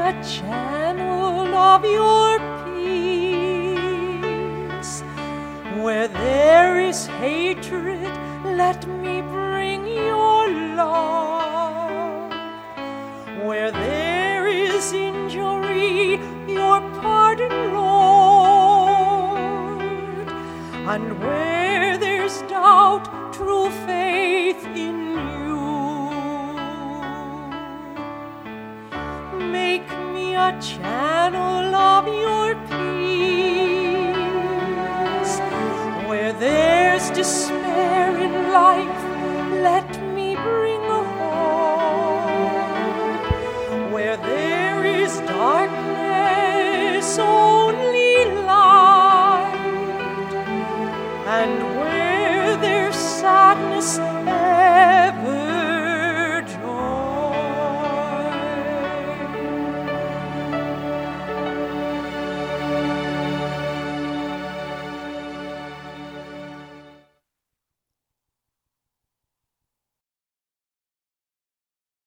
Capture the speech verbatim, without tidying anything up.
a channel of your peace. Where there is hatred, let me bring your love. Where there is injury, your pardon, Lord. And where there's doubt, true faith in you. Make me a channel of your peace. Where there's despair in life, let me bring hope. Where there is darkness, only light. And where there's sadness,